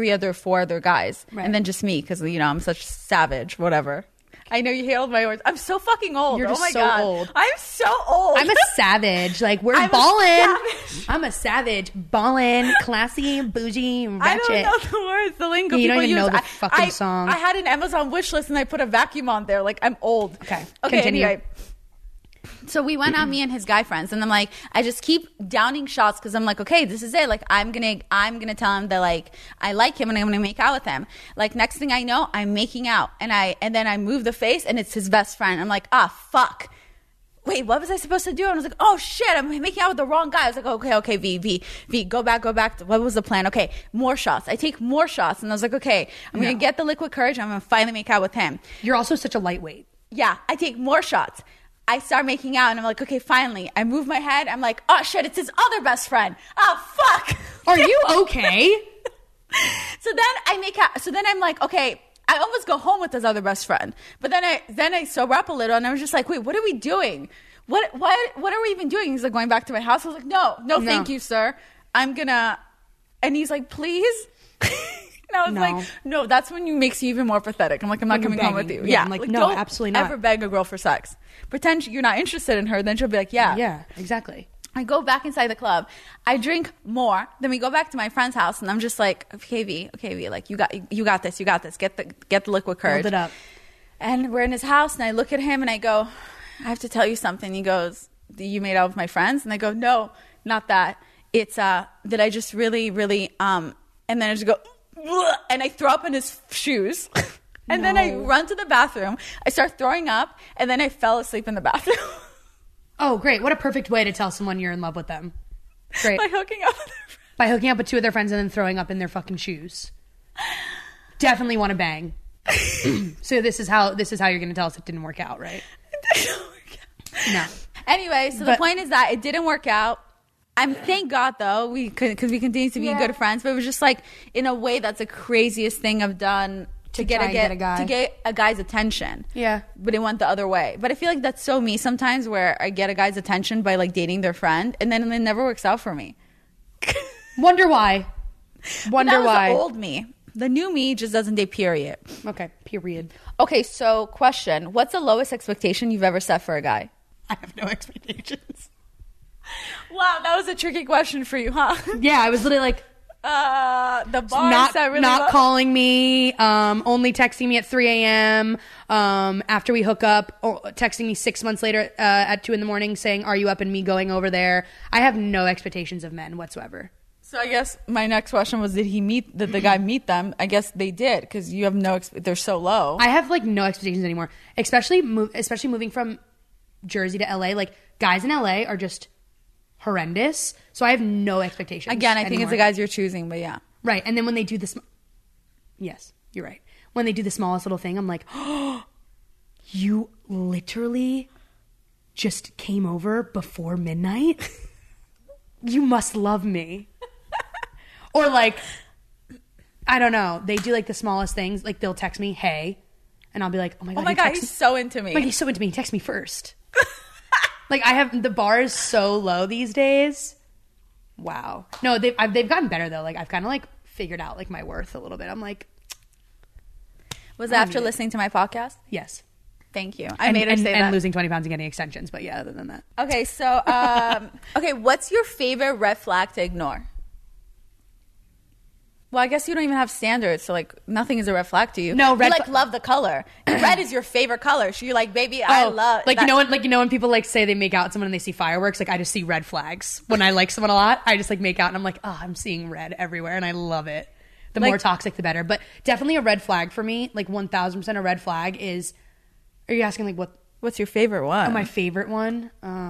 4 other guys, right. And then just me because you know I'm such savage, whatever. I know you hate all my words. I'm so fucking old. You're just oh my so God. old. I'm so old. I'm a savage. Like, we're I'm ballin'. I'm a savage. Ballin', classy, bougie, ratchet. I don't know the words, the lingo. You don't people even know use. the fucking song. I had an Amazon wish list and I put a vacuum on there. Like, I'm old. Okay, Continue. Anyway. So we went out, me and his guy friends, and I'm like, I just keep downing shots because I'm like, okay, this is it. Like, I'm gonna tell him that like I like him and I'm gonna make out with him. Like, next thing I know, I'm making out, and then I move the face and it's his best friend. I'm like, fuck. Wait, what was I supposed to do? And I was like, oh shit, I'm making out with the wrong guy. I was like, okay, V, go back. What was the plan? Okay, more shots. I take more shots, and I was like, okay, I'm gonna get the liquid courage. I'm gonna finally make out with him. You're also such a lightweight. Yeah, I take more shots. I start making out, and I'm like, okay, finally. I move my head. I'm like, oh shit, it's his other best friend. Oh fuck. Are you okay? So then I make out. So then I'm like, okay. I almost go home with his other best friend, but then I sober up a little, and I was just like, wait, what are we doing? What are we even doing? He's like, going back to my house. I was like, no, thank you, sir. I'm gonna. And he's like, please. And I was like, no, that's when you makes you even more pathetic. I'm like, I'm not coming home with you. Yeah, I'm like, no, don't absolutely not. Ever beg a girl for sex. Pretend you're not interested in her, then she'll be like, yeah. Yeah, exactly. I go back inside the club. I drink more. Then we go back to my friend's house, and I'm just like, okay, V, like you got this. Get the liquid courage. Hold it up. And we're in his house, and I look at him, and I go, I have to tell you something. He goes, you made out with my friends? And I go, no, not that. It's that I just really, really, and then I just go, and I throw up in his shoes. And then I run to the bathroom. I start throwing up, and then I fell asleep in the bathroom. Oh, great. What a perfect way to tell someone you're in love with them. Great. By hooking up with their friends. By hooking up with two of their friends and then throwing up in their fucking shoes. Definitely want to bang. So this is how you're going to tell us it didn't work out, right? It didn't work out. No. Anyway, so the point is that it didn't work out. Thank God though, because we continue to be good friends. But it was just like in a way that's the craziest thing I've done to get a guy's attention. Yeah. But it went the other way. But I feel like that's so me sometimes, where I get a guy's attention by like dating their friend, and then it never works out for me. Wonder why. Wonder why. The old me. The new me just doesn't date, period. Okay, period. Okay, so question. What's the lowest expectation you've ever set for a guy? I have no expectations. Wow, that was a tricky question for you, huh? Yeah, I was literally like, the bar not calling me, only texting me at 3 a.m. After we hook up, or texting me 6 months later at 2 a.m. saying, "Are you up?" and me going over there. I have no expectations of men whatsoever. So I guess my next question was, did the guy meet them? I guess they did, because you have they're so low. I have like no expectations anymore, especially moving from Jersey to LA. Like, guys in LA are just horrendous, so I have no expectations. Again, I think it's the guys you're choosing, but yeah. Right, and then when they do this, yes, you're right. When they do the smallest little thing, I'm like, oh, you literally just came over before midnight? You must love me. Or like, I don't know, they do like the smallest things. Like, they'll text me, "Hey," and I'll be like, oh my god, he's so into me. Like, he's so into me, he texts me first. Like, the bar is so low these days. Wow. No, they've gotten better though. Like, I've kind of like figured out like my worth a little bit. I'm like, was that after listening to my podcast? Yes. Thank you. I made her say that. And losing 20 pounds and getting extensions, but yeah, other than that. Okay, so okay, what's your favorite red flag to ignore? Well, I guess you don't even have standards, so like nothing is a red flag to you. No, red. You love the color. Red is your favorite color. So you're like, baby, I love. Like, when people like say they make out with someone and they see fireworks, like I just see red flags. When I like someone a lot, I just like make out and I'm like, oh, I'm seeing red everywhere, and I love it. The more toxic, the better. But definitely a red flag for me, like 1000% a red flag is. Are you asking like what's your favorite one? Oh, my favorite one.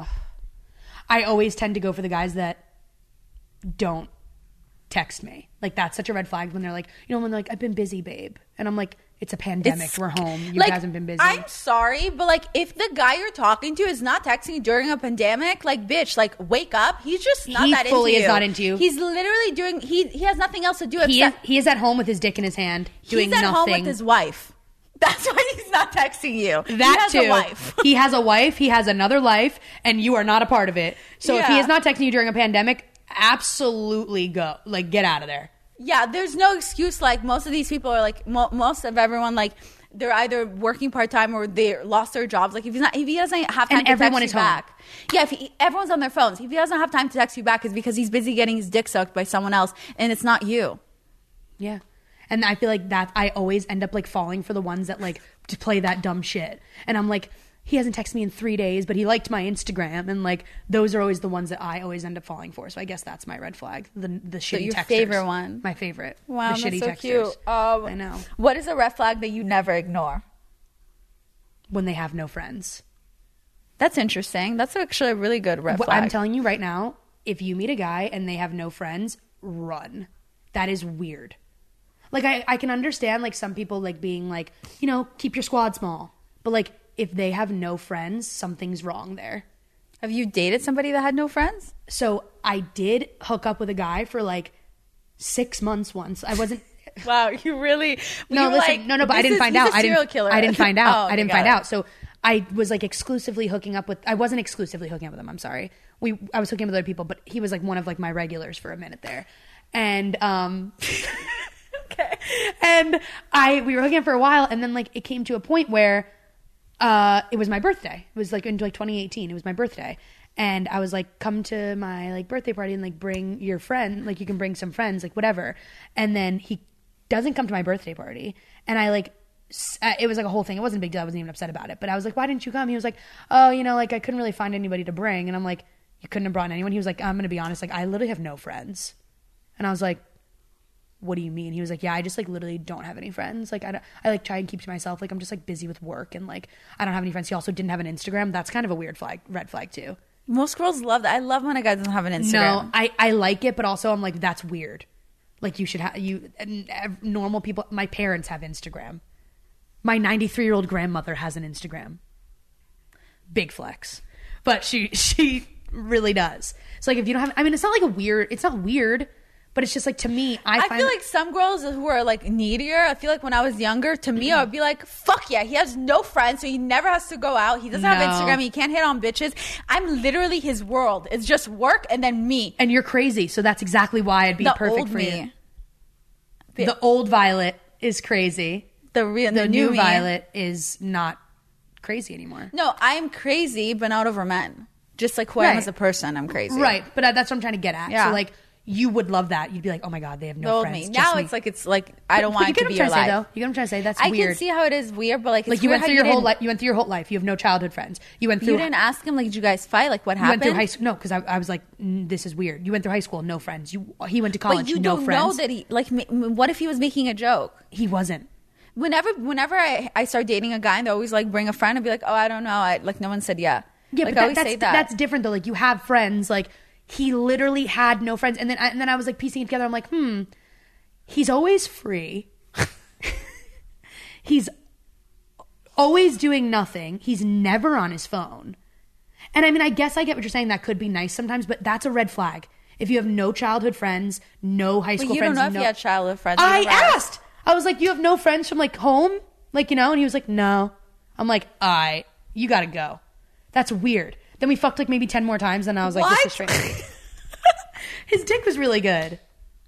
I always tend to go for the guys that don't text me. Like, that's such a red flag when they're like, when they're like, "I've been busy, babe," and I'm like, it's a pandemic. We're home. You guys haven't been busy. I'm sorry, but like, if the guy you're talking to is not texting you during a pandemic, like, bitch, like, wake up. He's just not that into you. He fully is not into you. He's literally doing. He has nothing else to do. He is at home with his dick in his hand, doing nothing. He's at home with his wife. That's why he's not texting you. That he has a wife. He has a wife. He has another life, and you are not a part of it. So if he is not texting you during a pandemic, absolutely go. Like, get out of there. Yeah, there's no excuse. Like, most of these people are like, most of everyone, like, they're either working part-time or they lost their jobs. Like, if he doesn't have time to text you back. Yeah, everyone's on their phones. If he doesn't have time to text you back, it's because he's busy getting his dick sucked by someone else, and it's not you. Yeah. And I feel like that I always end up like falling for the ones that like to play that dumb shit. And I'm like, he hasn't texted me in 3 days, but he liked my Instagram. And like, those are always the ones that I always end up falling for. So I guess that's my red flag. The shitty your texters. Favorite one. My favorite. Wow, the shitty that's so texters. Cute. I know. What is a red flag that you never ignore? When they have no friends. That's interesting. That's actually a really good red flag. I'm telling you right now, if you meet a guy and they have no friends, run. That is weird. Like, I can understand, like, some people, like, being like, keep your squad small. But, like, if they have no friends, something's wrong there. Have you dated somebody that had no friends? So, I did hook up with a guy for, like, 6 months once. I wasn't... Wow, you really... No, listen, like, but I didn't find out. I didn't find out. I didn't find out. So, I was, like, exclusively hooking up with... I wasn't exclusively hooking up with him, I'm sorry. I was hooking up with other people, but he was, like, one of, like, my regulars for a minute there. And, okay. And we were hooking up for a while, and then like it came to a point where it was my birthday. It was like in like 2018. It was my birthday, and I was like, "Come to my like birthday party and like bring your friend. Like you can bring some friends, like whatever." And then he doesn't come to my birthday party, and I like it was like a whole thing. It wasn't a big deal. I wasn't even upset about it. But I was like, "Why didn't you come?" He was like, "Oh, like I couldn't really find anybody to bring." And I'm like, "You couldn't have brought anyone?" He was like, "I'm gonna be honest. Like I literally have no friends." And I was like, what do you mean? He was like, yeah, I just like literally don't have any friends. Like I like try and keep to myself. Like I'm just like busy with work and like I don't have any friends. He also didn't have an Instagram. That's kind of a weird red flag too. Most girls love that. I love when a guy doesn't have an Instagram. No, I like it, but also I'm like, that's weird. Like you should have normal people. My parents have Instagram. My 93-year-old grandmother has an Instagram. Big flex, but she really does. So like if you don't have, I mean, it's not weird, but it's just like, to me, I feel like some girls who are like needier, I feel like when I was younger, to me, I would be like, fuck yeah, he has no friends, so he never has to go out. He doesn't have Instagram. He can't hit on bitches. I'm literally his world. It's just work and then me. And you're crazy, so that's exactly why I'd be perfect for you. The old Violet is crazy. The new Violet is not crazy anymore. No, I'm crazy, but not over men. Just like who I am as a person, I'm crazy. Right, but that's what I'm trying to get at. Yeah. So like, you would love that. You'd be like, oh my God, they have no friends. Now it's like I don't want it to be your life. You get what I'm trying to say? That's weird. I can see how it is weird, but like you went through your whole life. You went through your whole life. You have no childhood friends. You didn't ask him, like, did you guys fight? Like, what happened? You went through high school. No, because I was like, this is weird. You went through high school, no friends. He went to college, no friends. But you don't know that he, like, what if he was making a joke? He wasn't. Whenever I start dating a guy and they always like bring a friend and be like, oh, I don't know. Like, no one said yeah. Yeah, like, but that's different though. Like, you have friends. Like, he literally had no friends. And then I was like piecing it together. I'm like, he's always free. He's always doing nothing. He's never on his phone. And I mean, I guess I get what you're saying. That could be nice sometimes, but that's a red flag. If you have no childhood friends, no high school friends. You don't know if you had childhood friends. I asked. I was like, you have no friends from like home? Like, you know? And he was like, no. I'm like, all right, you got to go. That's weird. Then we fucked like maybe 10 more times, and I was like, this is straight. His dick was really good.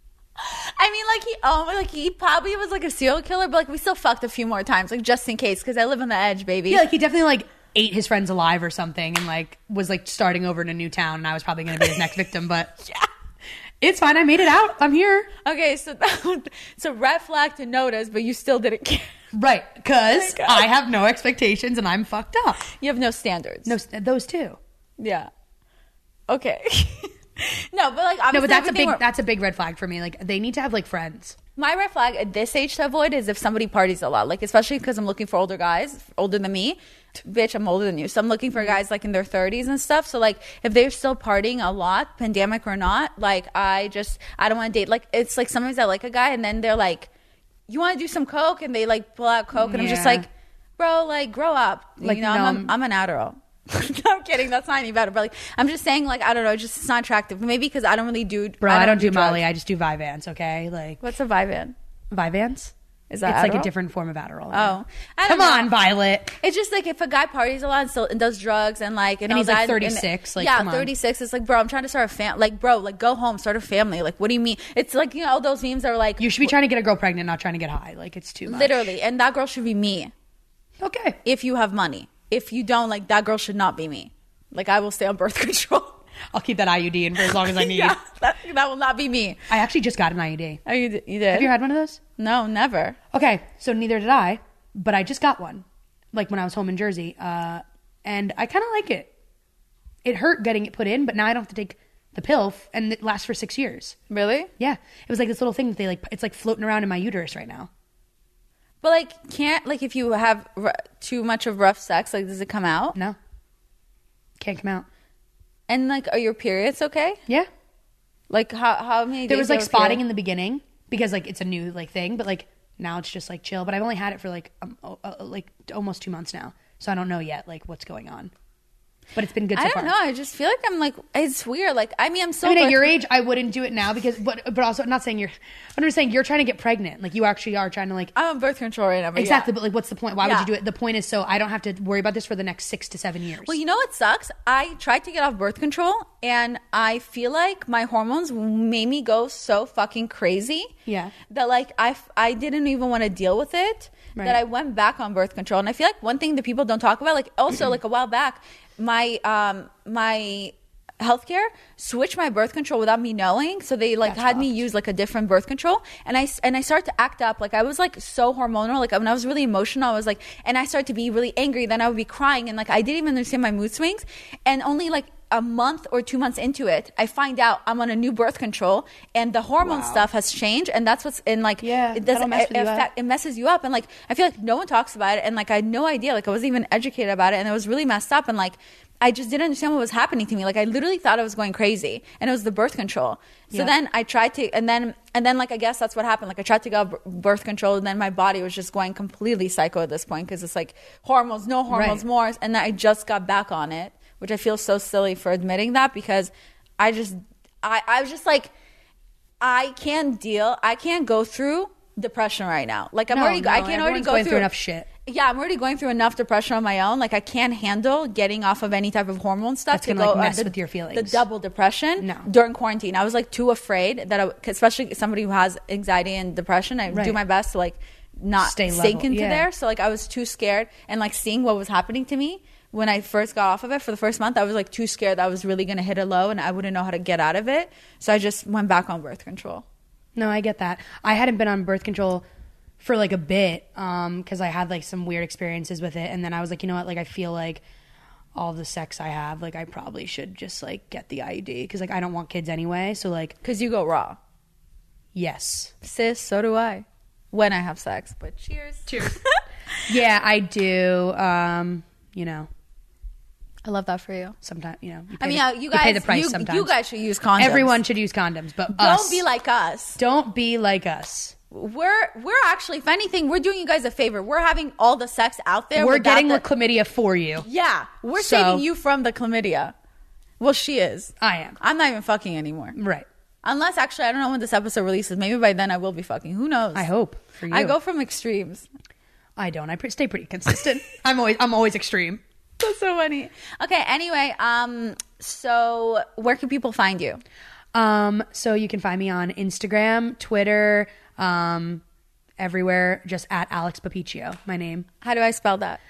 I mean, like he probably was like a serial killer, but like we still fucked a few more times, like just in case, because I live on the edge, baby. Yeah, like he definitely like ate his friends alive or something, and like was like starting over in a new town, and I was probably going to be his next victim, but yeah, it's fine. I made it out. I'm here. Okay, so it's a red flag to notice, but you still didn't care. Right, because I have no expectations and I'm fucked up. You have no standards. No, those two. Yeah. Okay. No, but like obviously, no, but that's a big red flag for me. Like, they need to have like friends. My red flag at this age to avoid is if somebody parties a lot, like especially because I'm looking for older guys, older than me. Bitch, I'm older than you, so I'm looking for guys like in their 30s and stuff. So like, if they're still partying a lot, pandemic or not, like I don't want to date. Like, it's like sometimes I like a guy and then they're like, you want to do some coke, and they like pull out coke, and I'm just like, bro, like grow up. Like, you know, no, I'm an Adderall. No, I'm kidding. That's not any better. But like, I'm just saying, like, I don't know. It's not attractive. Maybe because I don't really do. Bro, I don't do Molly. I just do Vyvanse. Okay, like, what's a Vyvanse? Vyvanse? Is that it's Adderall? Like a different form of Adderall. Oh, come on, Violet. It's just like if a guy parties a lot and still and does drugs and like and all he's that, like 36. Like, yeah, come on. 36. It's like, bro, I'm trying to start a family. Like, bro, like go home, start a family. Like, what do you mean? It's like, you know, all those memes are like, you should be trying to get a girl pregnant, not trying to get high. Like, it's too much. Literally, and that girl should be me. Okay. If you have money. If you don't, like, that girl should not be me. Like, I will stay on birth control. I'll keep that IUD in for as long as I need. Yeah, that will not be me. I actually just got an IUD. Oh, you did? Have you had one of those? No, never. Okay, so neither did I, but I just got one, like when I was home in Jersey, and I kind of like it. It hurt getting it put in, but now I don't have to take the pill, and it lasts for 6 years. Really? Yeah. It was like this little thing that they like, it's like floating around in my uterus right now. But like, can't, like if you have too much of rough sex, like does it come out? No. Can't come out. And like, are your periods okay? Yeah. Like how many days? There was like spotting in the beginning because like it's a new like thing, but like now it's just like chill. But I've only had it for like almost 2 months now, so I don't know yet like what's going on. But it's been good so far. I don't know. I just feel like I'm like, it's weird. Like, I mean, I'm so. I mean, at your age, I wouldn't do it now because, but also, I'm not saying you're. I'm just saying you're trying to get pregnant. Like, you actually are trying to like. I'm on birth control right now. But exactly, yeah. But like, what's the point? Why would you do it? The point is so I don't have to worry about this for the next 6 to 7 years. Well, you know what sucks? I tried to get off birth control, and I feel like my hormones made me go so fucking crazy. Yeah. That like I didn't even want to deal with it. Right. That I went back on birth control, and I feel like one thing that people don't talk about, like also like a while back. My healthcare switched my birth control without me knowing, so they like had me use like a different birth control, and I started to act up. Like I was like so hormonal. Like when I was really emotional, I was like, and I started to be really angry. Then I would be crying, and like I didn't even understand my mood swings. And only like a month or 2 months into it, I find out I'm on a new birth control and the hormone stuff has changed. And that's what's in like, it doesn't it messes you up. And like, I feel like no one talks about it. And like, I had no idea, like I wasn't even educated about it. And it was really messed up. And like, I just didn't understand what was happening to me. Like I literally thought I was going crazy, and it was the birth control. So then I tried to, and then like I guess that's what happened. Like I tried to go birth control, and then my body was just going completely psycho at this point because it's like hormones, no hormones, more. And then I just got back on it, which I feel so silly for admitting that because I was just like, I can't go through depression right now. Like I can't already go through enough shit. Yeah, I'm already going through enough depression on my own. Like I can't handle getting off of any type of hormone stuff. That's gonna like mess with your feelings. The double depression during quarantine. I was like too afraid that especially somebody who has anxiety and depression, I do my best to like not sink into there. So like I was too scared, and like seeing what was happening to me when I first got off of it for the first month, I was like too scared that I was really going to hit a low and I wouldn't know how to get out of it. So I just went back on birth control. No, I get that. I hadn't been on birth control for like a bit because I had like some weird experiences with it, and then I was like, you know what, like I feel like all the sex I have, like I probably should just like get the IUD because like I don't want kids anyway. So like, because you go raw. Yes, sis, so do I when I have sex. But cheers. Yeah, I do. You know, I love that for you. Sometimes, you know, you guys pay the price sometimes. You guys should use condoms. Everyone should use condoms, but don't be like us. Don't be like us. We're actually, if anything, we're doing you guys a favor. We're having all the sex out there. We're getting the chlamydia for you. Yeah, we're saving you from the chlamydia. Well, she is. I am. I'm not even fucking anymore. Right. Unless, actually, I don't know when this episode releases. Maybe by then I will be fucking. Who knows? I hope for you. I go from extremes. I don't. I stay pretty consistent. I'm always extreme. That's so funny. Okay. Anyway, so where can people find you? So you can find me on Instagram, Twitter, everywhere, just at Alex Papiccio, my name. How do I spell that?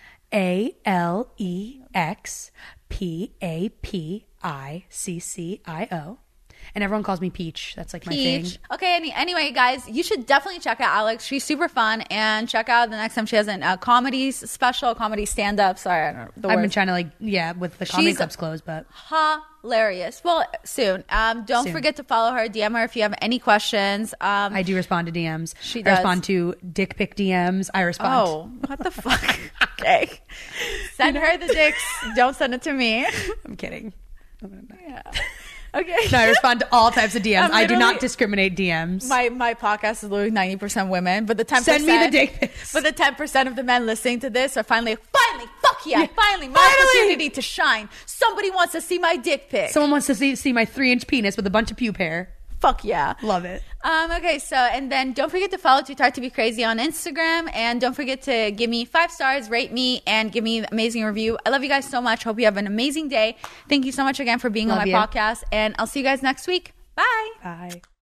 ALEXPAPICCIO. And everyone calls me Peach. That's like my thing. Okay, anyway, guys, you should definitely check out Alex. She's super fun. And check out the next time she has a comedy special, comedy stand-up. Sorry, I don't know the I've words. been trying to with the comedy clubs closed, but hilarious. Well, soon. Don't forget to follow her, DM her if you have any questions. I do respond to DMs. She does. I respond to dick pic DMs. I respond. Oh, what the fuck? Okay. Send her the dicks. Don't send it to me. I'm kidding. Yeah. Okay. No, I respond to all types of DMs. I do not discriminate DMs. My podcast is literally 90% women, but the 10% send me the dick pics. But the 10% of the men listening to this are finally, fuck yeah, finally, my opportunity to shine. Somebody wants to see my dick pic. Someone wants to see my 3-inch penis with a bunch of pube hair. Fuck yeah. Love it. Okay, so, and then don't forget to follow Too Tired to Be Crazy on Instagram, and don't forget to give me 5 stars, rate me, and give me an amazing review. I love you guys so much. Hope you have an amazing day. Thank you so much again for being on my podcast, and I'll see you guys next week. Bye. Bye.